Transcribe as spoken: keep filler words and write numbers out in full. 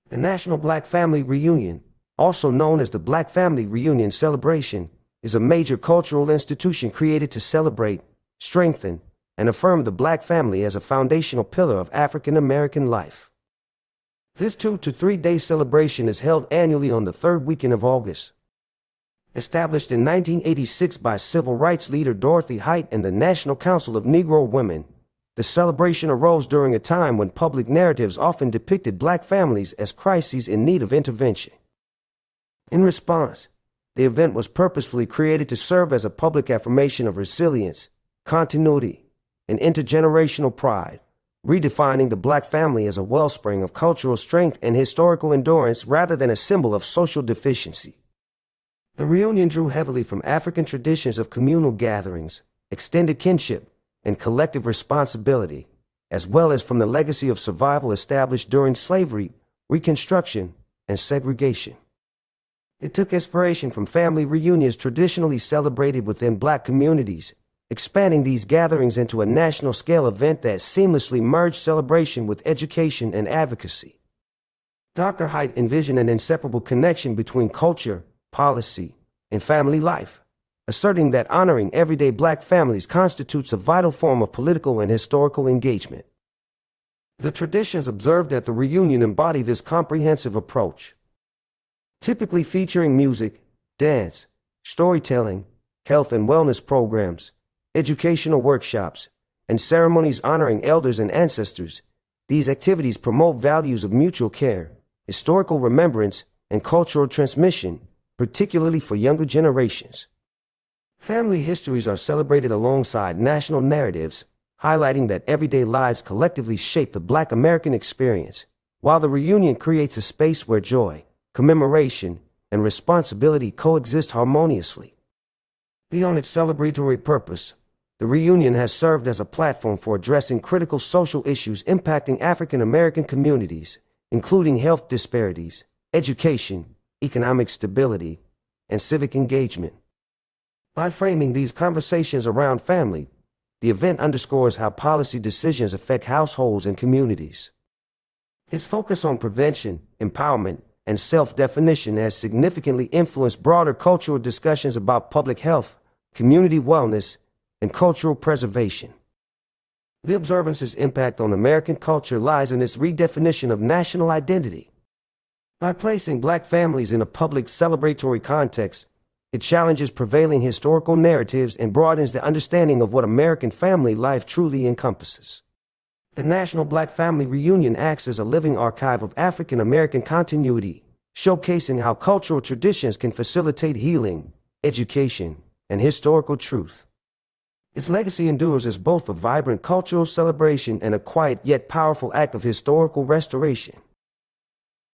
The National Black Family Reunion, also known as the Black Family Reunion Celebration, is a major cultural institution created to celebrate, strengthen, and affirm the black family as a foundational pillar of African American life. This two to three day celebration is held annually on the third weekend of August. Established in nineteen eighty-six by civil rights leader Dorothy Height and the National Council of Negro Women, the celebration arose during a time when public narratives often depicted black families as crises in need of intervention. In response, the event was purposefully created to serve as a public affirmation of resilience, continuity, and intergenerational pride, redefining the black family as a wellspring of cultural strength and historical endurance rather than a symbol of social deficiency. The reunion drew heavily from African traditions of communal gatherings, extended kinship, and collective responsibility, as well as from the legacy of survival established during slavery, Reconstruction, and segregation. It took inspiration from family reunions traditionally celebrated within black communities, expanding these gatherings into a national-scale event that seamlessly merged celebration with education and advocacy. Doctor Height envisioned an inseparable connection between culture, policy, and family life, asserting that honoring everyday black families constitutes a vital form of political and historical engagement. The traditions observed at the reunion embody this comprehensive approach, typically featuring music, dance, storytelling, health and wellness programs, educational workshops, and ceremonies honoring elders and ancestors. These activities promote values of mutual care, historical remembrance, and cultural transmission, particularly for younger generations. Family histories are celebrated alongside national narratives, highlighting that everyday lives collectively shape the Black American experience, while the reunion creates a space where joy, commemoration, and responsibility coexist harmoniously. Beyond its celebratory purpose, the reunion has served as a platform for addressing critical social issues impacting African American communities, including health disparities, education, economic stability, and civic engagement. By framing these conversations around family, the event underscores how policy decisions affect households and communities. Its focus on prevention, empowerment, and self-definition has significantly influenced broader cultural discussions about public health, community wellness, and cultural preservation. The observance's impact on American culture lies in its redefinition of national identity. By placing black families in a public celebratory context, it challenges prevailing historical narratives and broadens the understanding of what American family life truly encompasses. The National Black Family Reunion acts as a living archive of African American continuity, showcasing how cultural traditions can facilitate healing, education, and historical truth. Its legacy endures as both a vibrant cultural celebration and a quiet yet powerful act of historical restoration.